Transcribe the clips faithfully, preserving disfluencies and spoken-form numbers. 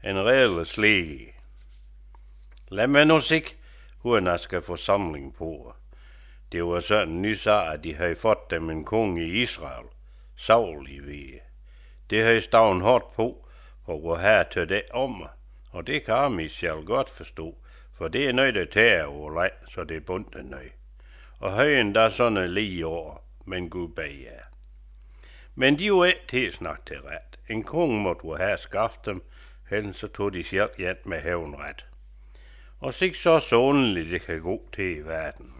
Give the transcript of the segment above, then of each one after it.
en reel slæge. Lad mig nu se, hvordan jeg skal få samling på. Det var sådan en ny sag, at de havde fået dem en konge i Israel, Saul i vige. Det havde staven hårdt på, for at have til det om, og det kan Amichel godt forstå, for det er noget, der tager over land, så det er bundet nøj. Og højen der sådan lige over, men Gud bag jer. Men de var ikke til snak til ret. En konge måtte jo have skaffet dem, hen så tog de selv hjem med hævnret. Og sig så så underligt det kan gå til i verden.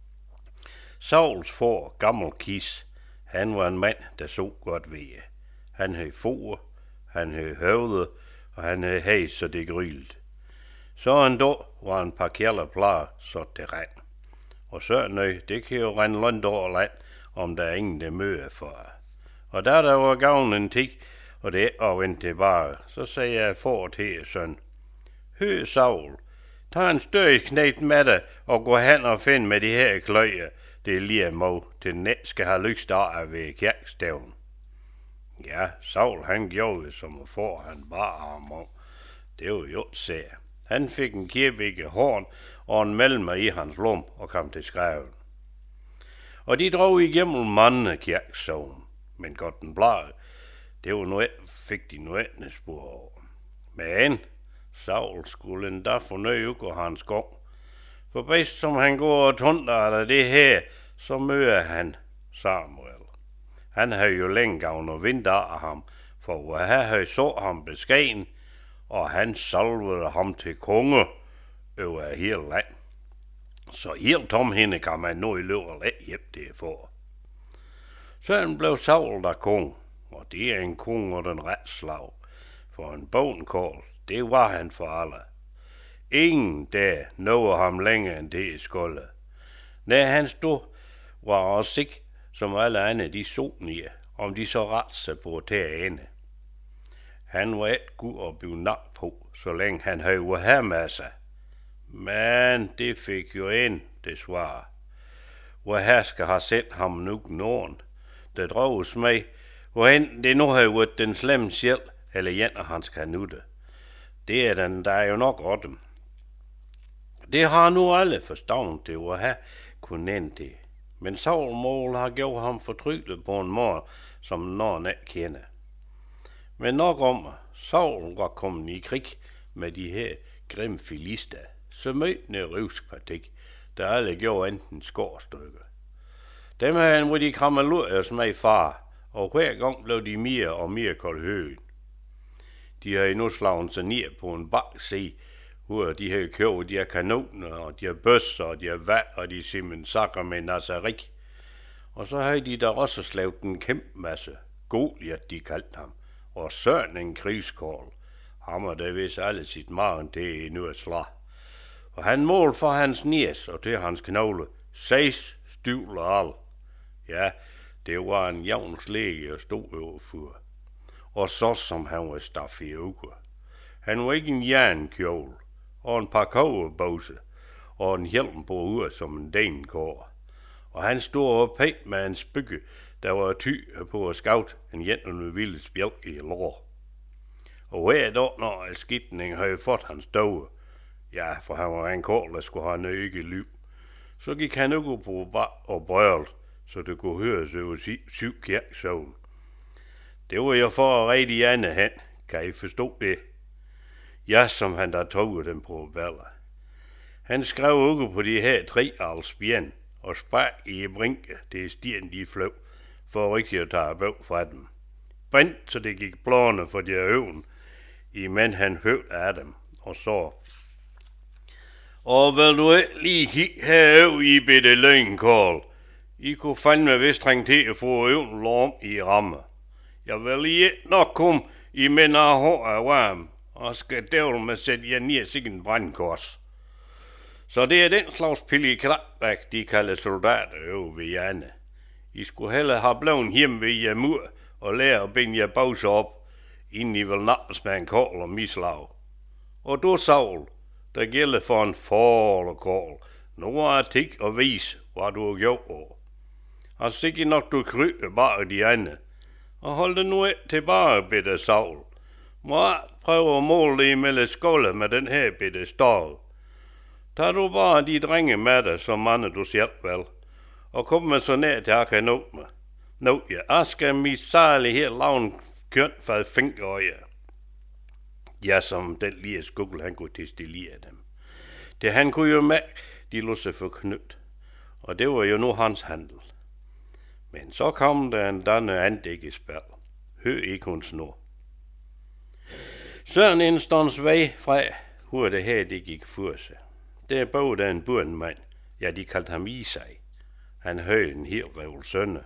Sauls for, gammel Kis, han var en mand, der så godt ved. Han havde for, han havde høvde, og han havde hæs, så det grylte. Så en dag var en par kjælder plare så til rand. Og så nøj, det kan jo rende rundt over land, om der er ingen, der møder for. Og da der var gavn en tik, og det er at vende tilbage, så sagde jeg for til søn, Hø, Saul, tag en større knægt med dig, og gå hen og find med de her kløjer, det er lige mod, til net skal have lyst af ved kirkestævn. Ja, Saul han gjorde det, som at få han bare ham om. Det var jo sær. Han fik en kirbikke horn og en melmer i hans lom og kom til skreven. Og de drog igennem mange kirkesovn, men godt den blade, det var nu fik de nu etne spor over. Men Saul skulle endda fornøje uge hans gang. For bedst som han går og tunder af det her, så møder han Samuel. Han havde jo længe gavn og vinter af ham, for hvor han havde så ham beskeden, og han salvede ham til konge over hele land. Så helt tom hende kan man nu i løbet af hjem det for. Sådan blev Saul der konge, og det er en konge og den retslag. For en bogenkål, det var han for alle. Ingen der nåede ham længere end det i skolde. Når han stod, var også sik, som alle andre de så ned, om de så ret sig på til at ende. Han var et god at blive nagt på, så længe han havde her med sig. Men det fik jo en, desvare. Hvor her skal have sendt ham nu nogen, der droges med, hvorhen det nu havde været den slemme sjæl, eller en af hans kanutte. Det er den, der er jo nok af dem. Det har nu alle forstående til at have kunnet det. Men Saul mål har gjort ham fortrylet på en måde, som nogen ikke kender. Men nok om, Saul var kommet i krig med de her grimme filister, så mødte en røvspartik, der alle gjorde enten skårstykker. Dem havde han, hvor de krammelurede med far, og hver gang blev de mere og mere koldhøen. De havde nu slaget sig ned på en bakside, hvor de havde købt de her kanoner, og de her bøsser, og de her vand, og de simpelthen sakker med Nazarik. Og så havde de der også slavet en kæmpe masse. Goliat, de kaldte ham. Og sådan en krigskål. Ham og der vidste alle sit magen til endnu et slag. Og han målte for hans næs og til hans knogle. Seks styvler al. Ja, det var en jævn slæge at stå overfor. Og så som han var staff i uger. Han var ikke en jernkjole, og en par kogerbåse, og en hjelm på hovedet som en dankår. Og han stod og pænt med en spygge, der var ty på at scout en jenterne ville spjælk i lår. Og hver dag, når skidning havde fået hans døve, ja, for han var en kål, der skulle have en ikke liv, så gik han ikke på bar og brøl, så det kunne høres over syv kirksøvn. Det var jo for at rede i andet hen, kan I forstå det? Ja, som han der tog dem på baller. Han skrev ikke på de her tre alsbjern og spark i brinke, det er stien de fløv, for rigtig at tage bøv fra dem. Brændt, så det gik blåne for de øven, imens han følte af dem, og så. Og vil du ikke lige kigge herude i bitte løgnkål? I kunne fandme vist trænge til at få øven lom i ramme. Jeg vil lige nok komme i mænd af hår af varm, og skal dævle med at sætte jer ned sig en brandkors. Så det er den slags pille klapbæk, de kalder soldater over ved Janne. I skulle hellere have blevet hjemme ved jer mur og lære at binde jer bause op, inden I vil nappes med en kål og mislag. Og du, Saul, der gælder for en forlekål. Nu er jeg tik og vis, hvad du har gjort over. Og sikkert nok du kryber bare de andre. Og hold det nu ikke tilbage, bitte Saul. Må jeg prøve at måle det imellem skåle med den her bitte stav? Tag du bare de drenge med dig, som mange du selv vel, og kom med så nær til jeg kan nå mig. Nå ja, jeg skal misale her lavn køn for fingerøje. Ja, som den lige skuggle, han kunne destillere dem. Det han kunne jo med, de lå sig for knyt, og det var jo nu hans handel. Men så kom der en danne andække spil. Hør ikke hun snor. Sådan en stunds vej fra, hvor det her det gik for sig. Der boede en bundmand, ja de kaldte ham Isai. Han havde en helt revl sønne.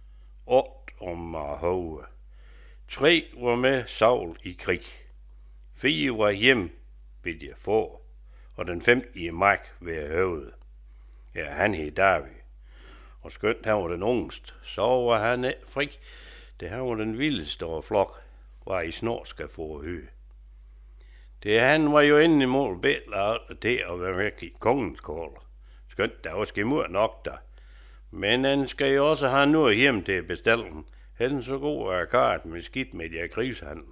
Otte om at hove. Tre var med Saul i krig. Fire var hjem ved de få, og den femte i Mark ved høvet. Ja, han hed David. Og skønt han var den ungest, så var han ikke frik. Det han var den vildeste og flok, var i snor skal få høje. Det han var jo inde i mål bedre til at være med i kongens kål. Skønt der var skimur nok der. Men han skal jo også have noget hjem til bestillingen. Han så god er kart med skidt med de krigshandel.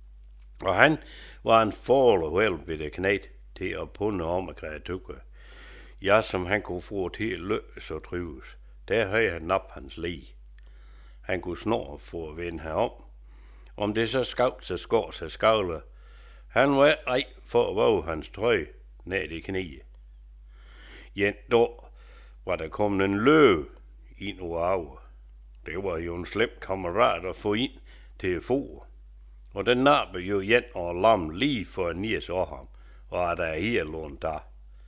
Og han var en forholdet vel ved det knæt til at punde om at kreatukke. Ja, som han kunne få til at løs og trives. Der havde han nap hans lig. Han kunne snor få at vende herom. Om det så skavt så skår sig skavle. Han var ikke rej for at våge hans trøje ned i knie. Ja, da var der kommet en løv ind over af. Det var jo en slem kammerat at få ind til få. Og den nappe jo igen og lam lige for en nies over ham, og er der her lånt der.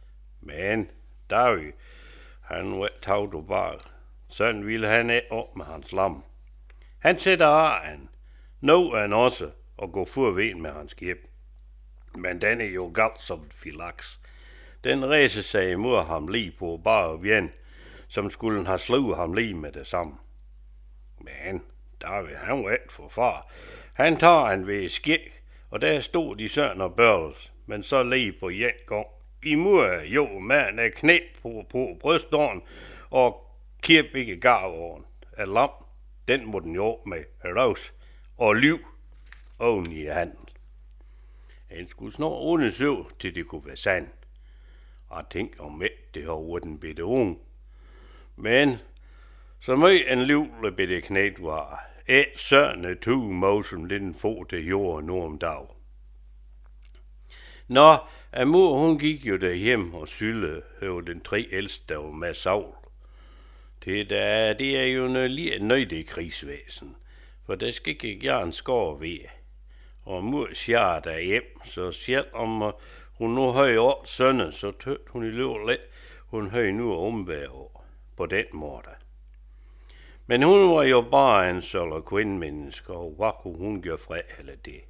Men David, han var taget og bare. Sådan ville han ikke op med hans lam. Han sætter af han. Nå han også og gå forven med hans skib. Men den er jo galt som et filaks. Den rejser sig imod ham lige på bare vjen, som skulle have slået ham lige med det samme. Men David, han var ikke for far. Han tager han ved skæg, og der stod de søn og børs, men så lige på en gang. Imod jo mand af knæ på, på bryståren, og kæp ikke garvåren af lam. Den må den jo med raus og liv oven i handel. Han skulle snart undersøge, til det kunne være sandt. Og tænk om et, det har været en bitte unge. Men så meget en livlig bitte knæt var, et sørne to måsen den få til jorden nu om dag. Nå, mor hun gik jo derhjem og sylle over den tre ældste, der var med Saul. Det, der, det er jo noget lige nøjt i krigsvæsen, for der skal ikke gerne skår ved. Og mor siger der hjem, så selvom hun nu har gjort sønne, så tøt hun i løbet lidt, hun har nu ombæret på den måde. Men hun var jo bare en sådan kvindmenneske, og hvad kunne hun gøre fra eller det?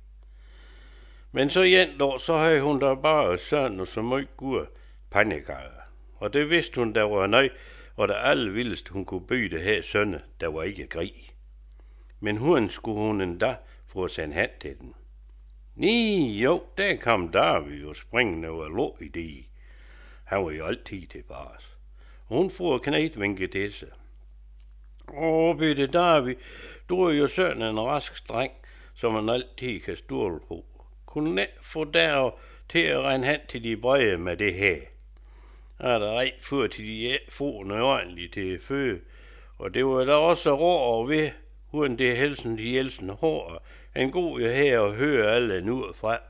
Men så igen da, så havde hun der bare søn og så meget gode pandekager. Og det vidste hun, der var nøj, og der alle vildest hun kunne byde det her sønne, der var ikke grig. Men hun skulle hun endda få sendt hen til den. Ni, jo, der kom David jo springende og lå i det. Han var jo altid til bars. Hun får knætvinke til sig. Åh, bitte David, du er jo sådan en rask dreng, som man altid kan stole på. Kunne ikke få der til at regne hen til de brede med det her. Er der ret før til de få nøjagtigt til føde, og det var da også rå ved, uden det helsen de helsen hår. En god jo her og høre alle nu fra.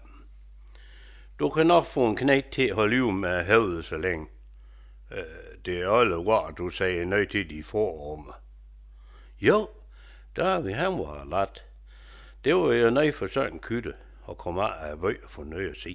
Du kan nok få en knægt til at holde liv med høvdet så længe. Øh, det er alle ord, du sagde nøj til de forrummer. Jo, der vi han var lat. Det var jo nøj for sådan en kytte og komme af af bøg og få nøje at se.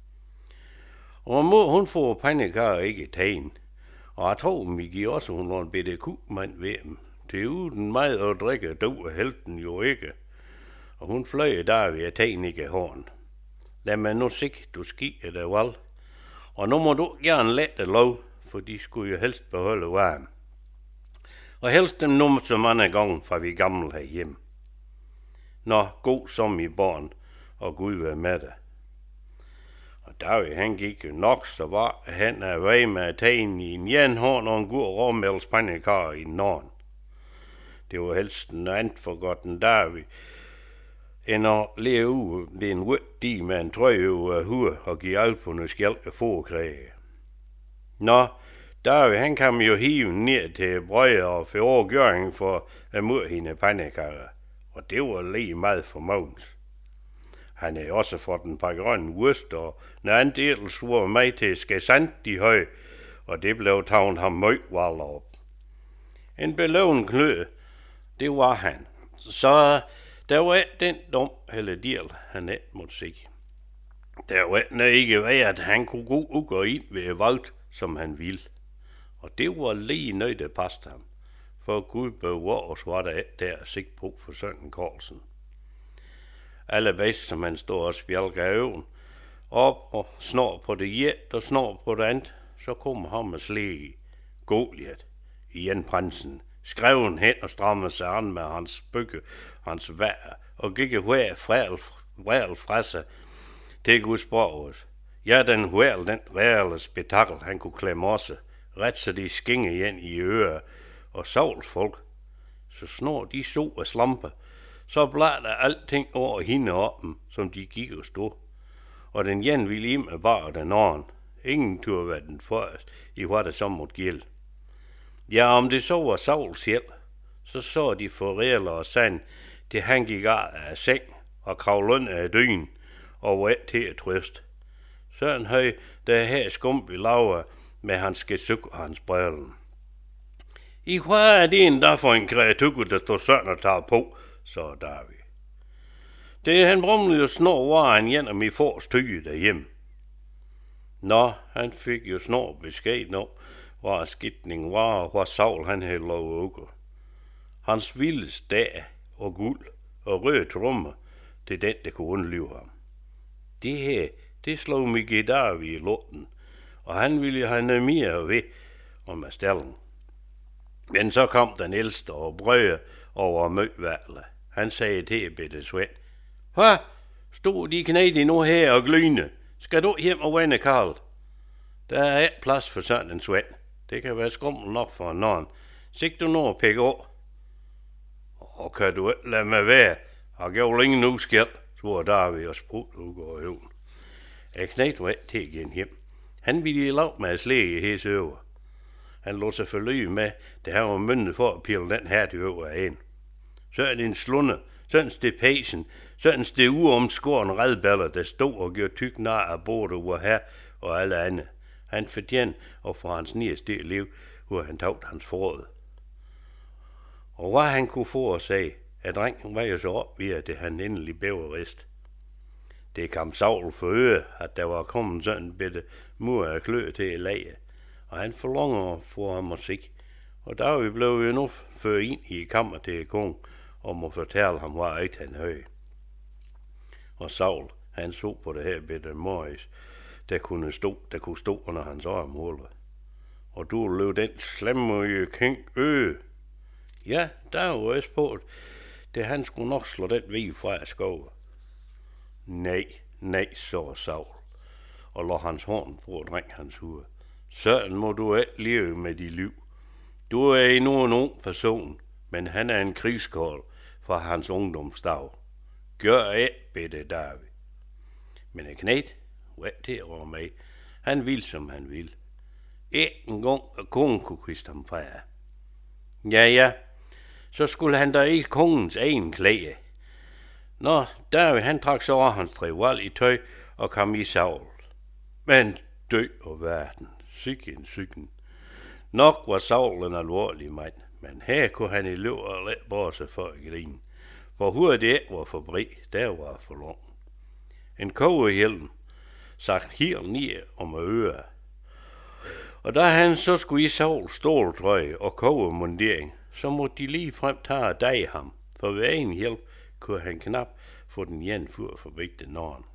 Og må hun få pandekager ikke tagen. Og jeg tror, vi giver også hun var en bitte kugmand ved dem. Det er uden meget at drikke, dog er helten jo ikke. Og hun fløj der ved at tage ikke horn. Lad mig nu sikke, du skier det vel. Og nu må du gerne lette lov, for de skulle jo helst beholde varm. Og helst dem nummer så mange gange fra vi gamle herhjemme. Nå, god som i barn, og Gud være med dig. Og David, han gik jo nok, så var han af vej med at tage en i en jernhånd og en god råmælspandekar i en norden. Det var helst en andet for godt en David. end at leve ude ved en rød di med en trøje over hovedet og give alt på noget skjælke fårekræge. Nå, David han kan jo hive ned til brøje og få overgøring for at mod hende pandekakker, og det var lige meget for Mogens. Han er også fået en par grønne wurst, og når han ellers var med til skæsant de høj, og det blev taget ham møg valder op. En belån klø, det var han. Så der var ikke den dum eller del, han ikke måtte se. Der var ikke ved, at han kunne gå og gå ind ved valgt, som han ville. Og det var lige nødt der passede ham. For Gud bevares var der ikke der at sigte på for Sønnen Karlsen. Allerbedst som han stod og spjælker øven, op og snor på det jet og snor på det andet, så kom ham med slæge, Goliat, igen prinsen, skreven hen og strammede sig an med hans bygge, hans vær, og gik hver fræl fra sig til Guds borgers. Ja, den hver, den reelle spektakel, han kunne klemme også, ret så de skinge igen i ører, og Sauls folk, så snor de så og slampe, så blev der alting over hende op dem, som de gik og stod. Og den ene ville ind med bare den anden. Ingen turde være den først, i hvad det så måtte gælde. Ja, om det så var Sauls selv, så så de forræler og sand, det han gik af seng og kravlede af døgn og var ikke til at trøste. Sådan høj, der her skump i laver med hans skæsuk og hans brællen. I hvad er det en der for en kreatur, der står sådan og tager på, så David. Det han brumlede jo snor var han gjennom i fors tyge derhjemme. Nå, han fik jo snor besked om, hvor skidning var, og hvor Saul han havde lov uge. Hans vildeste dag og guld og røde trommer, det den, der kunne undlive ham. Det her, det slog Mikael David i lorten, og han ville have noget mere ved om stallen. Men så kom den ældste og brød over møgvalget. Han sagde til bitte Svend, Hva? Stod de knæde nu her og glyne? Skal du hjem og vende Karl? Der er ikke plads for sådan en Svend. Det kan være skummel nok for en anden. Sigt du nu at pikke over? Og kan du ikke lade mig være? Jeg gjorde ingen uskæld, svor David og sprudt ud over øven. Jeg knæde var ikke til igen hjem. Han ville lave med at slæge i hese øver. Han lå sig forløbe med, da han var myndet for at pille den her til øver af en. Så er det en slunde, sådan det pæsen, sådan det uomskårende redballer, der stod og gjorde tyk nar af både over her og alle andre. Han fortjente og for hans næste liv, hvor han tog hans forråd. Og hvad han kunne få at sige, at drengen var jo så op ved, at det han endelig bæverist. Det kom Saul for øre, at der var kommet sådan en bitte mur af klø til at lage, og han forlonger for ham musik. Og der vi blev jo nu ført ind i kammer til kongen, om at fortælle ham, hvad ikke han høj. Og Saul, han så på det her bitte Morris, der kunne stå, der kunne stå under hans armhuller. Og du løb den slemme king ø. Ja, der var også på, det han skulle nok slå den vig fra af skove. Nej, nej, så Saul, og lå hans horn på at drænge hans hoved. Sådan må du ikke leve med dit liv. Du er endnu en ung person, men han er en krigskold fra hans ungdomsdag. Gør ikke, bitte David. Men en knæt var ikke til at røre med. Han vil, som han vil. Ikke engang at kongen kunne kviste ham fra. Ja, ja, så skulle han da ikke kongens egen klæde. Nå, David han trak så over hans trival i tøj og kom i Saul. Men dø og verden, sikken, sikken. Nok var Saul en alvorlig mand, men her kunne han i løb og let bare sig for at grine. For hovedet det ikke var for bred, der var for lang. En kogehjelm sagt helt ned om øret. Og da han så skulle i Sauls ståltrøje og kogemundering, så måtte de lige frem tage og dage ham, for ved en hjælp kunne han knap få den ene fur forbi den anden.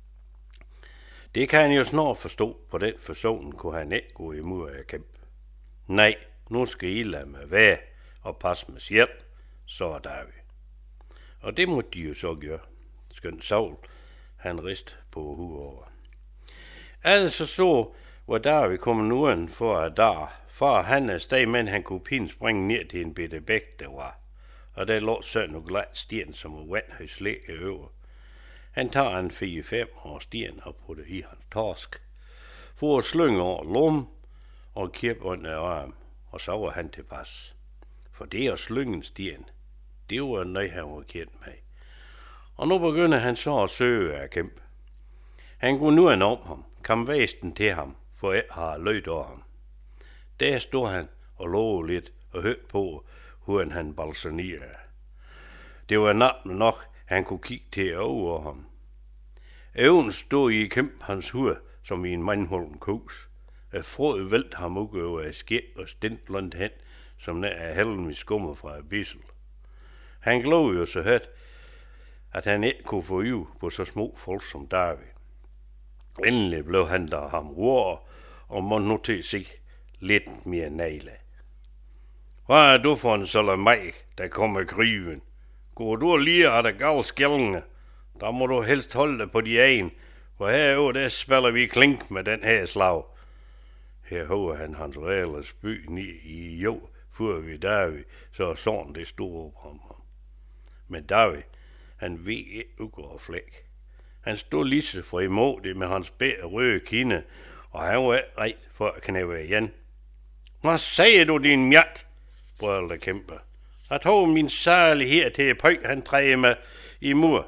Det kan han jo snart forstå, på den forsonen kunne han ikke gå imod at kæmpe. Nej, nu skal I lade mig være og passe mig selv, så er David. Og det måtte de jo så gøre. Skønt Saul, han rist på hovedet over. Altså så var David kommet uden for at der, for han er steg, men han kunne pin springe ned til en bitte bæk, der var. og der lå sådan nogle glat sten, som vand havde slækket over. Han tager en fire fem år sten og putter i hans torsk, for at slynge over lom og kæppe under arm, og så var han tilpas. For det at slynge en sten, det var noget, han var kendt med. Og nu begynder han så at søge at kæmpe. Han går nu en om ham, kom væsten til ham, for jeg har lød over ham. Der stod han og lå lidt og hørte på, hvordan han balsanerede. Det var nat nok, han kunne kigge til over ham. Øven stod i kæmpe hans hoved, som i en mandholden kus. Frød vælt ham ud over skæg og stint langt hen, som nær af helden vi skummer fra et bissel. Han glod jo så højt, at han ikke kunne få iv på så små folk som David. Endelig blev han der ham rår, og må nu til sig lidt mere næle. Hvad er du for en salamaj, der kommer kriven? Går du lige af der gal skældende? Der må du helst holde dig på de egen, for herovre der spiller vi klink med den her slag. Her håber han hans reelle by ned i jo, før vi David, så sådan det stod op ham. Men David, han ved ikke uge og flæk. Han stod lige så frimodig med hans bære røde kinde, og han var ikke ret for at knæve igen. Hvad siger du, din mjat? Brølte kæmper. Jeg tog min særlig her til pøj, han træder med i mur.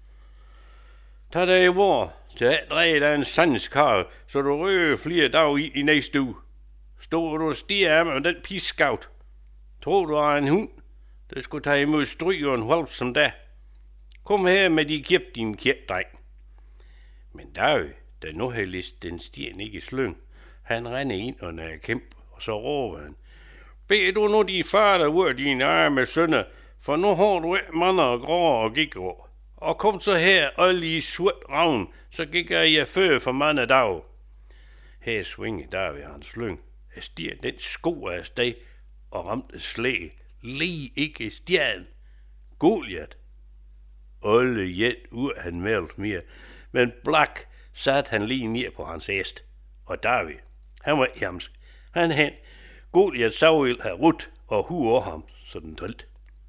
Tag dig i vor, til at dreje dig en sandskar, så du røger flere dage i, i næste uge. Stod du og stiger af med den piskaut. Tror du er en hund, der skulle tage imod stryg og en valp som da? Kom her med de kæp, din kæp, dreng. Men David, der nu havde list den sten ikke i slyng, han rende ind under kæmpe, og så råber han. Bed du nu de fader ud af dine arme sønner, for nu har du ikke mander og grå og gikgrå. Og kom så her, øl i surt ravn, så gik jeg før for mange dag. Her svingede David hans slyng. Jeg stiger den sko af sted og ramte slæg. Lige ikke stjern. Goliat. Alle jet ud han meldt mere, men blak satte han lige ned på hans hest. Og David, han var jamsk. Han hen. Goliat savil havde rudt og hu over ham, så den drilt.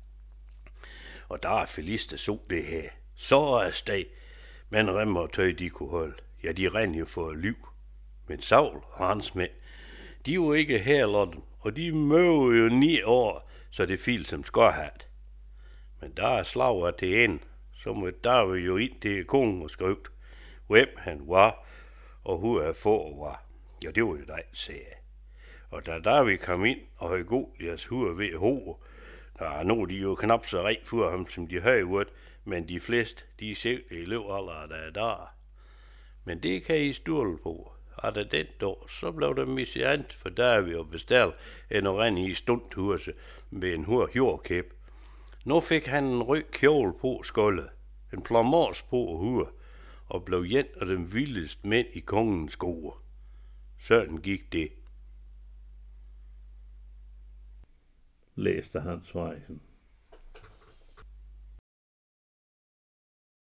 Og der er Filister så det her. Så er steg, men remmer og tøj de kunne holde. Ja, de rendte jo for liv. Men Saul og hans mænd, de var ikke her, Lotten, og de møvede jo ni år, så det fil som skårhat. Men der er slager til en, så må David jo ind til kongen og skrevet, hvem han var, og hvor er få var. Ja, det var jo dig, sagde jeg. Og da David kom ind og havde Goliats hoved ved hovedet, der nu de jo knap så rig for ham, som de havde gjort, men de fleste, de ser i løvalder, der er der. Men det kan I stole på. Og da den dag, så blev det misiant for David og bestal en og rende i stundhuse med en hur jordkæp. Nu fik han en rød kjole på skolde, en plamors på hur, og blev en af de vildeste mænd i kongens skole. Sådan gik det. Læste Hans Weisen.